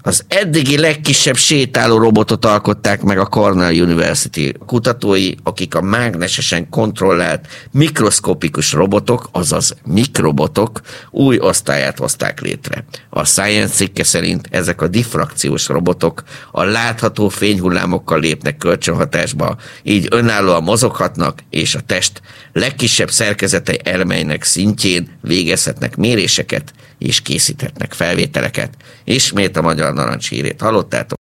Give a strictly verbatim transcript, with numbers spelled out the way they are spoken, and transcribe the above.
Az eddigi legkisebb sétáló robotot alkották meg a Cornell University kutatói, akik a mágnesesen kontrollált mikroszkopikus robotok, azaz mikrobotok új osztályát hozták létre. A Science cikke szerint ezek a diffrakciós robotok a látható fényhullámokkal lépnek kölcsönhatásba, így önállóan mozoghatnak, és a test legkisebb szerkezete elemeinek szintjén végezhetnek méréseket, és készíthetnek felvételeket. Ismét a Magyar Narancs hírét hallottátok.